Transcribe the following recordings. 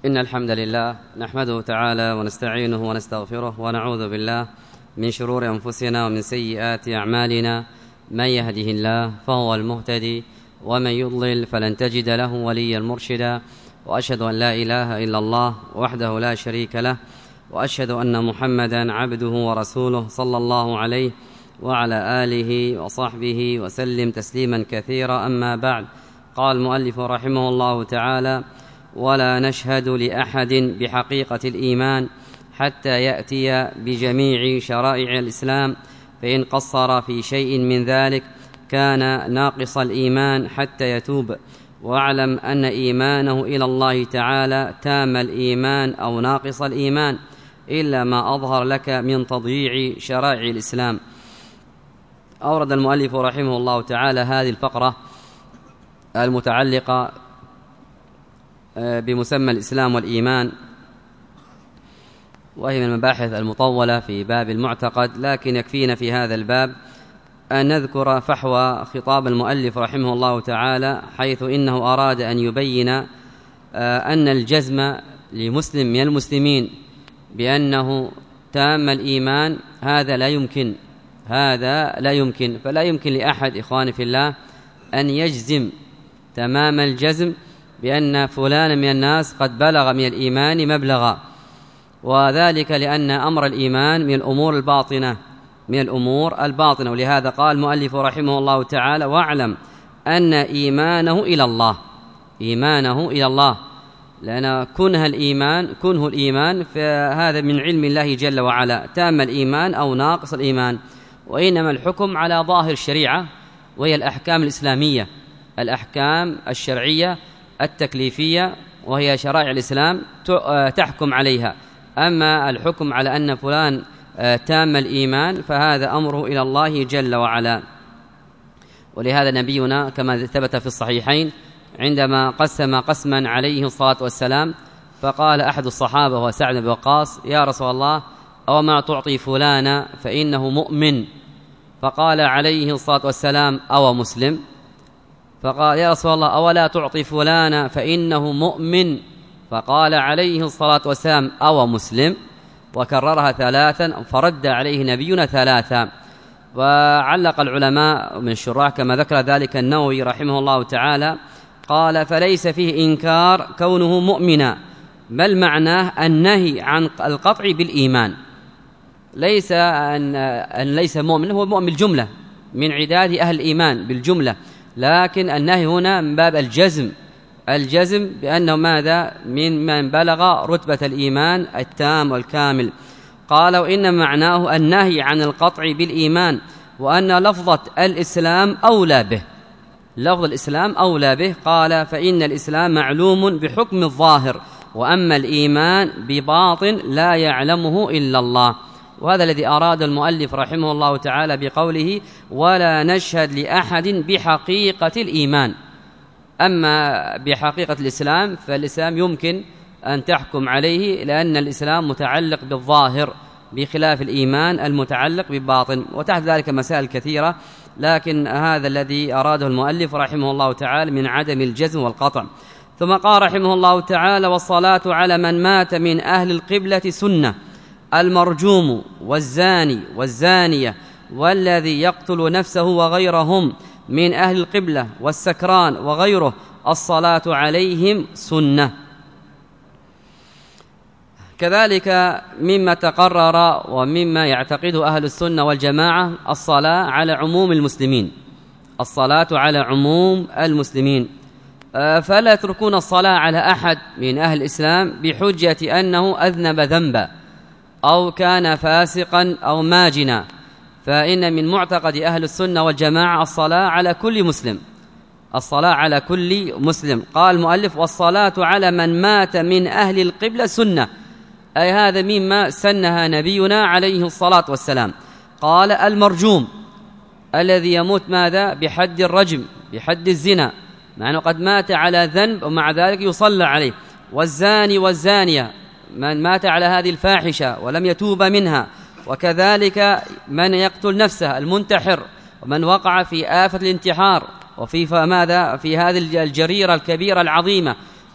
إن الحمد لله نحمده تعالى ونستعينه ونستغفره ونعوذ بالله من شرور أنفسنا ومن سيئات أعمالنا. من يهده الله فهو المهتدي ومن يضلل فلن تجد له وليا مرشدا. وأشهد أن لا إله إلا الله وحده لا شريك له، وأشهد أن محمدا عبده ورسوله صلى الله عليه وعلى آله وصحبه وسلم تسليما كثيرا. أما بعد، قال المؤلف رحمه الله تعالى: ولا نشهد لأحد بحقيقة الإيمان حتى يأتي بجميع شرائع الإسلام، فإن قصر في شيء من ذلك كان ناقص الإيمان حتى يتوب. واعلم أن إيمانه إلى الله تعالى تام الإيمان أو ناقص الإيمان، إلا ما أظهر لك من تضييع شرائع الإسلام. أورد المؤلف رحمه الله تعالى هذه الفقرة المتعلقة بمسمى الإسلام والإيمان، وهي من المباحث المطولة في باب المعتقد، لكن يكفينا في هذا الباب أن نذكر فحوى خطاب المؤلف رحمه الله تعالى، حيث إنه أراد أن يبين أن الجزم لمسلم من المسلمين بأنه تام الإيمان هذا لا يمكن، فلا يمكن لأحد إخواني في الله أن يجزم تمام الجزم بأن فلان من الناس قد بلغ من الإيمان مبلغا، وذلك لأن أمر الإيمان من الأمور الباطنة. ولهذا قال المؤلف رحمه الله تعالى: واعلم أن إيمانه إلى الله، لأن كنه الإيمان فهذا من علم الله جل وعلا، تام الإيمان أو ناقص الإيمان. وإنما الحكم على ظاهر الشريعة، وهي الأحكام الإسلامية، الأحكام الشرعية التكليفية، وهي شرائع الإسلام تحكم عليها. أما الحكم على أن فلان تام الإيمان فهذا أمره إلى الله جل وعلا. ولهذا نبينا كما ثبت في الصحيحين عندما قسم قسما عليه الصلاة والسلام، فقال أحد الصحابة وهو سعد بن وقاص: يا رسول الله، أو ما تعطي فلانا فإنه مؤمن؟ فقال عليه الصلاة والسلام: أو مسلم؟ فقال: يا رسول الله، أولا تعطي فلانا فإنه مؤمن؟ فقال عليه الصلاة والسلام: أو مسلم؟ وكررها ثلاثا، فرد عليه نبينا ثلاثا. وعلق العلماء من الشراح كما ذكر ذلك النووي رحمه الله تعالى، قال: فليس فيه إنكار كونه مؤمنا، بل معناه النهي عن القطع بالإيمان، ليس أن ليس مؤمن، هو مؤمن بالجملة من عداد أهل الإيمان بالجملة، لكن النهي هنا من باب الجزم بأنه ماذا؟ من بلغ رتبة الإيمان التام والكامل. قال: وإن معناه النهي عن القطع بالإيمان، وأن لفظة الإسلام أولى به. قال: فإن الإسلام معلوم بحكم الظاهر، وأما الإيمان بباطن لا يعلمه إلا الله. وهذا الذي أراد المؤلف رحمه الله تعالى بقوله: ولا نشهد لأحد بحقيقة الإيمان. أما بحقيقة الإسلام فالإسلام يمكن أن تحكم عليه، لأن الإسلام متعلق بالظاهر بخلاف الإيمان المتعلق بالباطن، وتحت ذلك مسائل كثيرة، لكن هذا الذي أراده المؤلف رحمه الله تعالى من عدم الجزم والقطع. ثم قال رحمه الله تعالى: والصلاة على من مات من أهل القبلة سنة، المرجوم والزاني والزانية والذي يقتل نفسه وغيرهم من أهل القبلة والسكران وغيره، الصلاة عليهم سنة. كذلك مما تقرر ومما يعتقده أهل السنة والجماعة الصلاة على عموم المسلمين، فلا يتركون الصلاة على أحد من أهل الإسلام بحجة أنه أذنب ذنبا أو كان فاسقا أو ماجنا، فإن من معتقد أهل السنة والجماعة الصلاة على كل مسلم. قال المؤلف: والصلاة على من مات من أهل القبلة سنة، أي هذا مما سنها نبينا عليه الصلاة والسلام. قال: المرجوم الذي يموت ماذا؟ بحد الرجم، بحد الزنا، مع أنه قد مات على ذنب ومع ذلك يصلى عليه. والزاني والزانية من مات على هذه الفاحشة ولم يتوب منها. وكذلك من يقتل نفسه، المنتحر، ومن وقع في آفة الانتحار وفي ماذا؟ في هذه الجريرة الكبيرة العظيمة.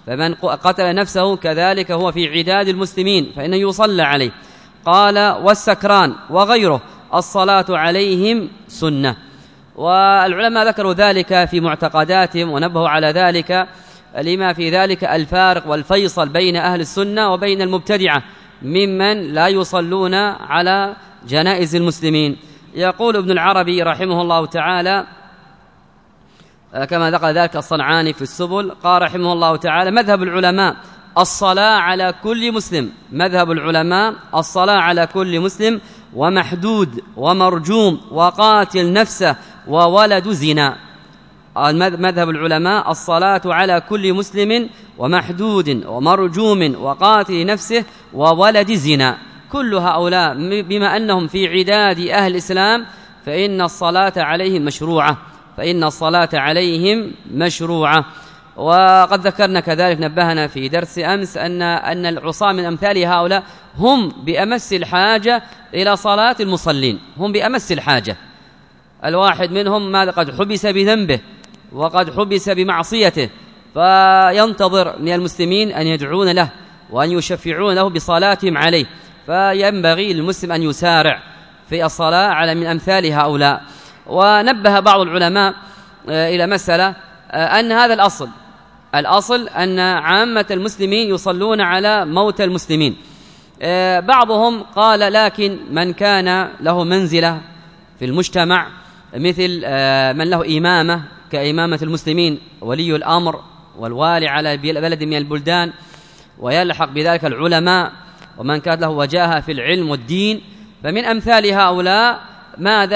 فمن قتل نفسه كذلك هو في عداد المسلمين فإنه يصلى عليه. قال والسكران وغيره الصلاة عليهم سنة. والعلماء ذكروا ذلك في معتقداتهم ونبهوا على ذلك لما في ذلك الفارق والفيصل بين أهل السنة وبين المبتدعة ممن لا يصلون على جنائز المسلمين. يقول ابن العربي رحمه الله تعالى كما ذكر ذلك الصنعاني في السبل، قال رحمه الله تعالى: مذهب العلماء الصلاة على كل مسلم، مذهب العلماء الصلاة على كل مسلم ومحدود ومرجوم وقاتل نفسه وولد زنا. مذهب العلماء الصلاة على كل مسلم ومحدود ومرجوم وقاتل نفسه وولد زنا. كل هؤلاء بما أنهم في عداد أهل الإسلام فإن الصلاة عليهم مشروعة، فإن الصلاة عليهم مشروعة. وقد ذكرنا كذلك نبهنا في درس أمس أن العصاة من أمثال هؤلاء هم بأمس الحاجة إلى صلاة المصلين، هم بأمس الحاجة. الواحد منهم ماذا قد حبس بذنبه وقد حبس بمعصيته، فينتظر من المسلمين أن يدعون له وأن يشفعون له بصلاتهم عليه، فينبغي للمسلم أن يسارع في الصلاة على من أمثال هؤلاء. ونبه بعض العلماء إلى مسألة أن هذا الأصل أن عامة المسلمين يصلون على موتى المسلمين. بعضهم قال لكن من كان له منزلة في المجتمع مثل من له إمامة كإمامة المسلمين، ولي الأمر والوالي على بلد من البلدان، ويلحق بذلك العلماء ومن كانت له وجاهة في العلم والدين، فمن أمثال هؤلاء ماذا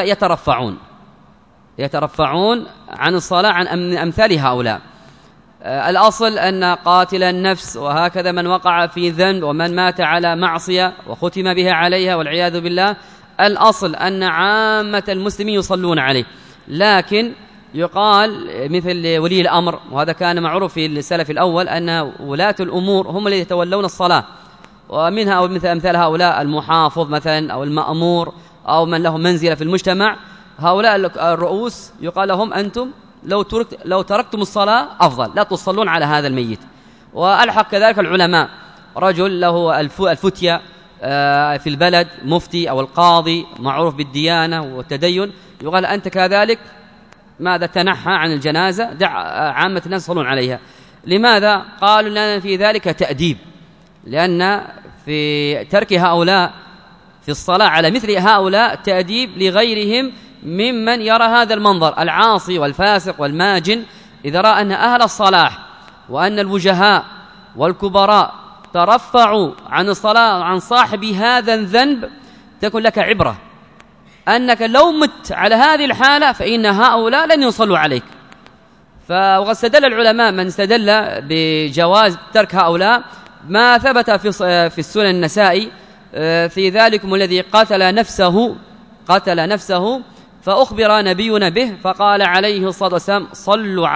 يترفعون عن الصلاة عن أمثال هؤلاء. الأصل أن قاتل النفس وهكذا من وقع في ذنب ومن مات على معصية وختم بها عليها والعياذ بالله، الأصل أن عامة المسلمين يصلون عليه. لكن يقال مثل ولي الأمر، وهذا كان معروف في السلف الأول أن ولاة الأمور هم الذين يتولون الصلاة، ومنها أو مثل أمثال هؤلاء المحافظ مثلا أو المأمور أو من له منزلة في المجتمع، هؤلاء الرؤوس يقال لهم أنتم لو تركتم الصلاة أفضل، لا تصلون على هذا الميت. وألحق كذلك العلماء، رجل له الفتية في البلد مفتي أو القاضي معروف بالديانة والتدين، يقال أنت كذلك ماذا تنحى عن الجنازة، دع عامة الناس يصلون عليها. لماذا؟ قالوا لنا في ذلك تأديب، لأن في ترك هؤلاء في الصلاة على مثل هؤلاء تأديب لغيرهم ممن يرى هذا المنظر العاصي والفاسق والماجن. إذا رأى أن أهل الصلاح وأن الوجهاء والكبراء ترفعوا عن الصلاة عن صاحب هذا الذنب، تكون لك عبرة أنك لو مت على هذه الحالة فإن هؤلاء لن يصلوا عليك. وقد استدل العلماء من استدل بجواز ترك هؤلاء ما ثبت في السنن النسائي في ذلكم الذي قتل نفسه فأخبر نبينا به فقال عليه الصلاة والسلام: صلوا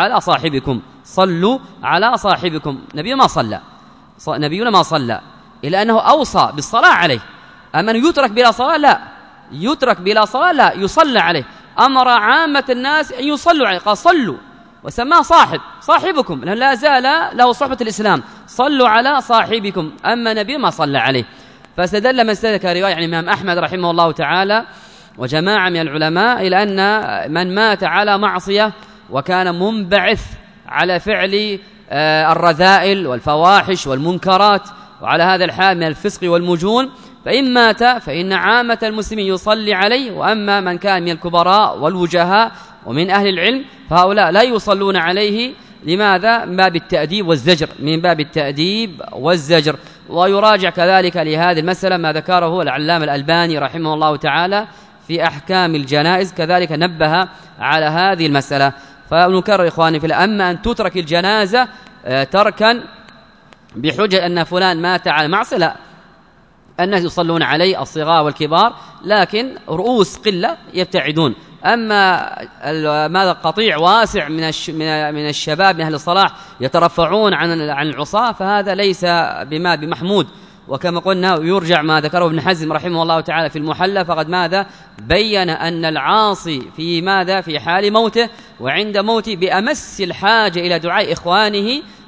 على صاحبكم. نبينا ما صلى إلا أنه أوصى بالصلاة عليه. أما أن يترك بلا صلاة لا يصلى عليه. أمر عامة الناس أن يصلوا عليه، قال صلوا، وسماه صاحبكم، لأنه لا زال له صحبة الإسلام. صلوا على صاحبكم. أما نبي ما صلى عليه. فاستدل من استدل كرواية عن الإمام أحمد رحمه الله تعالى وجماعة من العلماء إلى أن من مات على معصية وكان منبعث على فعل الرذائل والفواحش والمنكرات وعلى هذا الحال من الفسق والمجون، فإن مات فإن عامة المسلمين يصلي عليه. وأما من كان من الكبراء والوجهاء ومن أهل العلم فهؤلاء لا يصلون عليه. لماذا؟ من باب التأديب والزجر. ويراجع كذلك لهذه المسألة ما ذكره العلامة الألباني رحمه الله تعالى في أحكام الجنائز، كذلك نبه على هذه المسألة. فنكرر إخواني في أما أن تترك الجنازة تركا بحجة أن فلان مات على معصية، لا، الناس يصلون عليه الصغار والكبار، لكن رؤوس قلة يبتعدون. أما ماذا قطيع واسع من الشباب من أهل الصلاح يترفعون عن العصاة، فهذا ليس بمحمود. وكما قلنا يرجع ما ذكره ابن حزم رحمه الله تعالى في المحلى، فقد ماذا بين أن العاصي في حال موته وعند موته بأمس الحاجة إلى دعاء إخوانه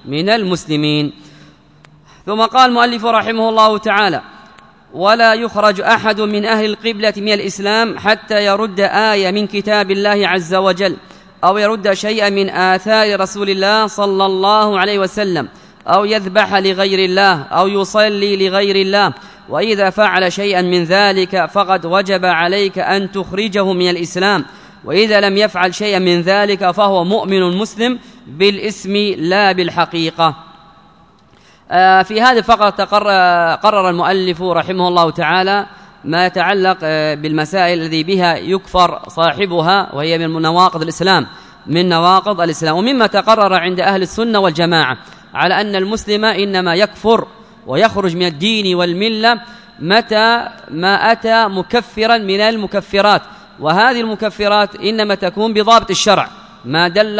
من المسلمين. ثم قال المؤلف رحمه الله تعالى: ولا يخرج أحد من أهل القبلة من الإسلام حتى يرد آية من كتاب الله عز وجل، أو يرد شيئا من آثار رسول الله صلى الله عليه وسلم، أو يذبح لغير الله، أو يصلي لغير الله. وإذا فعل شيئا من ذلك فقد وجب عليك أن تخرجه من الإسلام، وإذا لم يفعل شيئا من ذلك فهو مؤمن مسلم بالاسم لا بالحقيقة. في هذه الفقرة قرر المؤلف رحمه الله تعالى ما يتعلق بالمسائل الذي بها يكفر صاحبها، وهي من نواقض الإسلام، من نواقض الإسلام. ومما تقرر عند أهل السنة والجماعة على أن المسلم إنما يكفر ويخرج من الدين والملة متى ما أتى مكفرا من المكفرات، وهذه المكفرات إنما تكون بضابط الشرع، ما دل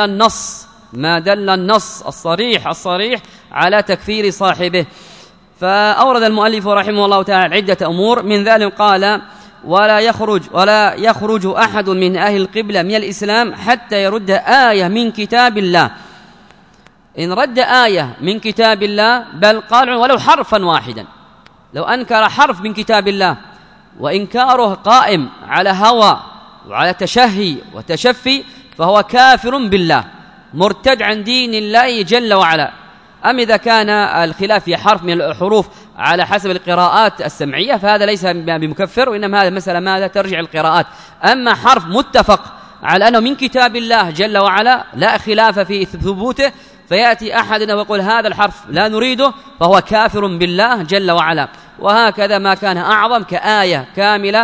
النص الصريح على تكفير صاحبه. فأورد المؤلف رحمه الله تعالى عدة أمور، من ذلك قال: ولا يخرج أحد من أهل القبلة من الإسلام حتى يرد آية من كتاب الله. إن رد آية من كتاب الله، بل قال ولو حرفا واحدا، لو أنكر حرف من كتاب الله وإنكاره قائم على هوى وعلى تشهي وتشفي، فهو كافر بالله مرتد عن دين الله جل وعلا. أم إذا كان الخلاف في حرف من الحروف على حسب القراءات السمعية فهذا ليس بمكفر، وإنما هذا مسألة ماذا ترجع القراءات. أما حرف متفق على أنه من كتاب الله جل وعلا لا خلاف في ثبوته، فيأتي أحدنا ويقول هذا الحرف لا نريده، فهو كافر بالله جل وعلا. وهكذا ما كان أعظم كآية كاملة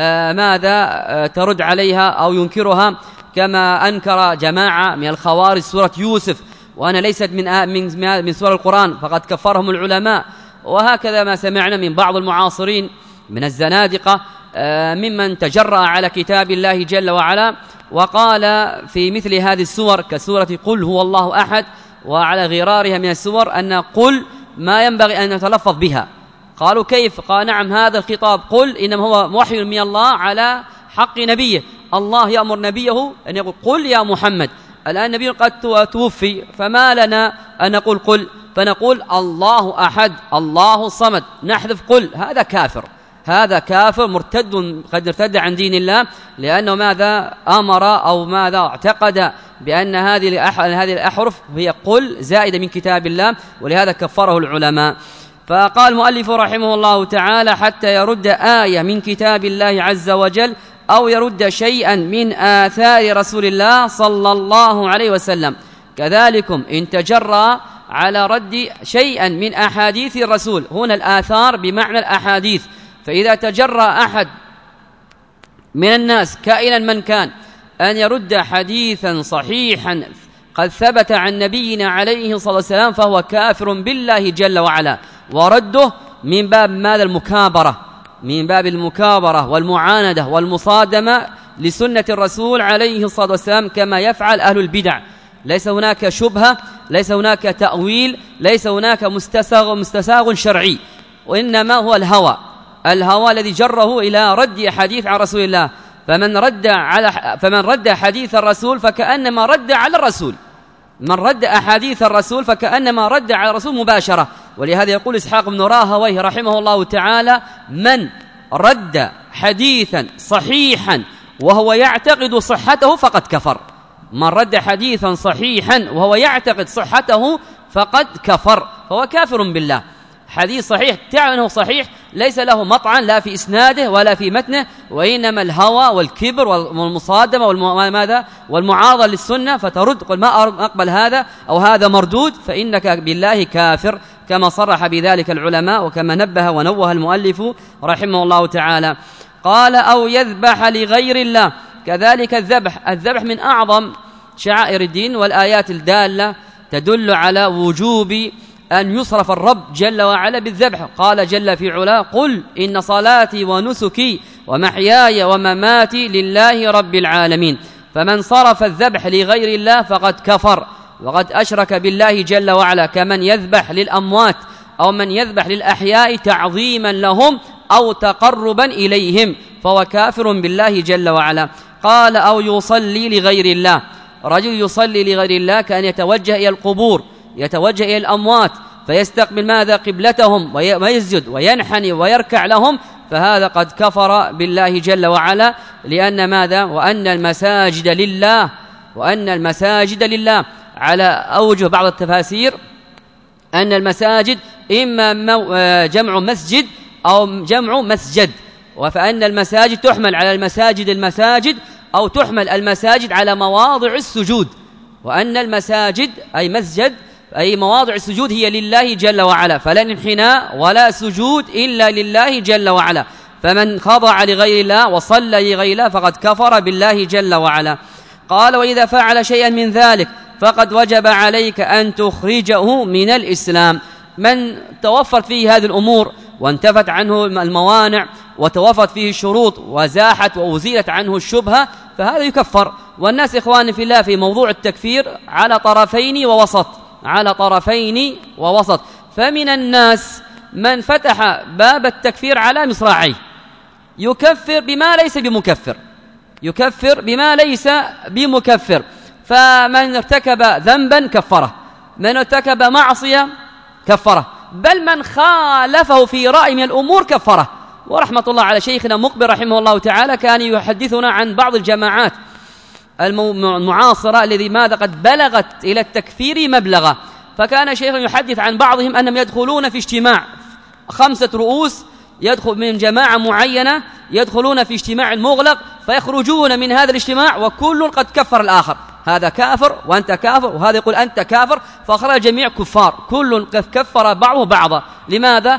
ماذا ترد عليها أو ينكرها، كما أنكر جماعة من الخوارج سورة يوسف، وأنا ليست من سور القرآن فقد كفرهم العلماء. وهكذا ما سمعنا من بعض المعاصرين من الزنادقة ممن تجرأ على كتاب الله جل وعلا وقال في مثل هذه السور كسورة قل هو الله أحد وعلى غرارها من السور أن قل ما ينبغي أن نتلفظ بها. قالوا كيف؟ قال نعم، هذا الخطاب قل إنما هو وحي من الله على حق نبيه، الله يأمر نبيه أن يقول قل يا محمد. الآن النبي قد توفي، فما لنا أن نقول قل، فنقول الله أحد الله الصمد، نحذف قل. هذا كافر مرتد، قد ارتد عن دين الله، لأنه ماذا أمر أو ماذا اعتقد بأن هذه الأحرف هي قل زائدة من كتاب الله، ولهذا كفره العلماء. فقال المؤلف رحمه الله تعالى: حتى يرد آية من كتاب الله عز وجل، أو يرد شيئا من آثار رسول الله صلى الله عليه وسلم. كذلكم إن تجرى على رد شيئا من أحاديث الرسول، هنا الآثار بمعنى الأحاديث. فإذا تجرى أحد من الناس كائنا من كان أن يرد حديثا صحيحا قد ثبت عن نبينا عليه الصلاة والسلام، فهو كافر بالله جل وعلا، ورده من باب ماذا؟ المكابرة، من باب المكابرة والمعاندة والمصادمة لسنة الرسول عليه الصلاة والسلام، كما يفعل أهل البدع. ليس هناك شبهة، ليس هناك تأويل، ليس هناك مستساغ شرعي، وإنما هو الهوى الذي جره إلى رد حديث عن رسول الله. فمن رد حديث الرسول فكأنما رد على الرسول، من رد أحاديث الرسول فكأنما رد على الرسول مباشرة. ولهذا يقول إسحاق بن راهويه رحمه الله تعالى: من رد حديثا صحيحا وهو يعتقد صحته فقد كفر. من رد حديثا صحيحا وهو يعتقد صحته فقد كفر، فهو كافر بالله. حديث صحيح تعلم أنه صحيح، ليس له مطعن لا في إسناده ولا في متنه، وإنما الهوى والكبر والمصادمة والمعارضة للسنة، فترد قل ما أقبل هذا أو هذا مردود، فإنك بالله كافر، كما صرح بذلك العلماء وكما نبه ونوه المؤلف رحمه الله تعالى. قال: أو يذبح لغير الله. كذلك الذبح من أعظم شعائر الدين، والآيات الدالة تدل على وجوب أن يصرف الرب جل وعلا بالذبح. قال جل في علاه: قل إن صلاتي ونسكي ومحياي ومماتي لله رب العالمين. فمن صرف الذبح لغير الله فقد كفر وقد أشرك بالله جل وعلا، كمن يذبح للأموات أو من يذبح للأحياء تعظيما لهم أو تقربا إليهم، فهو كافر بالله جل وعلا. قال: أو يصلي لغير الله. رجل يصلي لغير الله كأن يتوجه إلى القبور، يتوجه إلى الأموات فيستقبل ماذا قبلتهم ويسجد وينحني ويركع لهم، فهذا قد كفر بالله جل وعلا. لأن ماذا؟ وأن المساجد لله على أوجه بعض التفاسير أن المساجد إما جمع مسجد أو جمع مسجد، فأن المساجد تحمل على المساجد أو تحمل المساجد على مواضع السجود، وأن المساجد أي مسجد أي مواضع السجود هي لله جل وعلا، فلا انحناء ولا سجود إلا لله جل وعلا. فمن خضع لغير الله وصلى لغير الله فقد كفر بالله جل وعلا. قال وإذا فعل شيئا من ذلك فقد وجب عليك أن تخرجه من الإسلام. من توفرت فيه هذه الأمور وانتفت عنه الموانع وتوفرت فيه الشروط وزاحت وأزيلت عنه الشبهة فهذا يكفر. والناس إخواني في الله في موضوع التكفير على طرفين ووسط. فمن الناس من فتح باب التكفير على مصراعيه، يكفر بما ليس بمكفر، فمن ارتكب ذنبا كفره، من ارتكب معصية كفره، بل من خالفه في رأي من الأمور كفره. ورحمة الله على شيخنا مقبل رحمه الله تعالى كان يحدثنا عن بعض الجماعات المعاصرة الذي ماذا قد بلغت إلى التكفير مبلغا، فكان شيخ يحدث عن بعضهم أنهم يدخلون في اجتماع 5 رؤوس يدخل من جماعة معينة، يدخلون في اجتماع مغلق فيخرجون من هذا الاجتماع وكل قد كفر الآخر، هذا كافر وأنت كافر وهذا يقول أنت كافر، فخرج جميع كفار، كل كفر بعضه بعضا. لماذا؟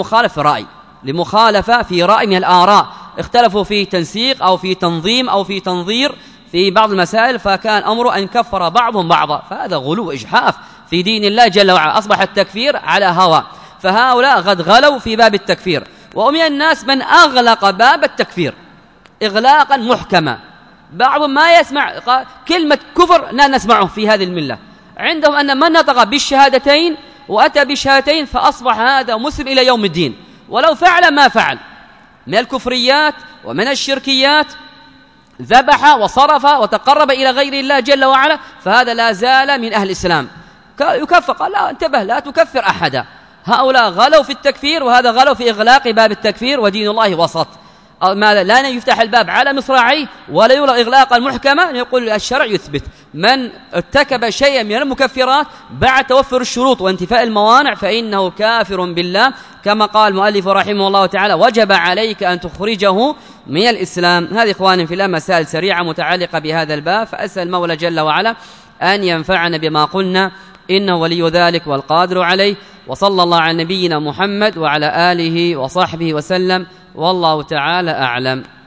لمخالفة في رأي من الآراء، اختلفوا في تنسيق أو في تنظيم أو في تنظير في بعض المسائل، فكان أمره أن كفر بعضهم بعضا، فهذا غلو إجحاف في دين الله جل وعلا، أصبح التكفير على هوى. فهؤلاء قد غلوا في باب التكفير. ومن الناس من أغلق باب التكفير إغلاقا محكما، بعضهم ما يسمع كلمة كفر لا نسمعه في هذه الملة، عندهم أن من نطق بالشهادتين وأتى بالشهادتين فأصبح هذا مسلم إلى يوم الدين، ولو فعل ما فعل من الكفريات ومن الشركيات، ذبح وصرف وتقرب إلى غير الله جل وعلا، فهذا لا زال من أهل الإسلام، يكفر. قال لا انتبه، لا تكفر أحدا. هؤلاء غلوا في التكفير وهذا غلوا في إغلاق باب التكفير، ودين الله وسط. ماذا؟ لا يفتح الباب على مصراعيه ولا يغلق إغلاقا محكما، يقول الشرع يثبت من ارتكب شيئا من المكفرات بعد توفر الشروط وانتفاء الموانع فإنه كافر بالله، كما قال المؤلف رحمه الله تعالى وجب عليك أن تخرجه من الإسلام. هذه إخواني في الله مسائل سريعة متعلقة بهذا الباب، فأسأل المولى جل وعلا أن ينفعنا بما قلنا، إنه ولي ذلك والقادر عليه. وصلى الله على نبينا محمد وعلى آله وصحبه وسلم، والله تعالى أعلم.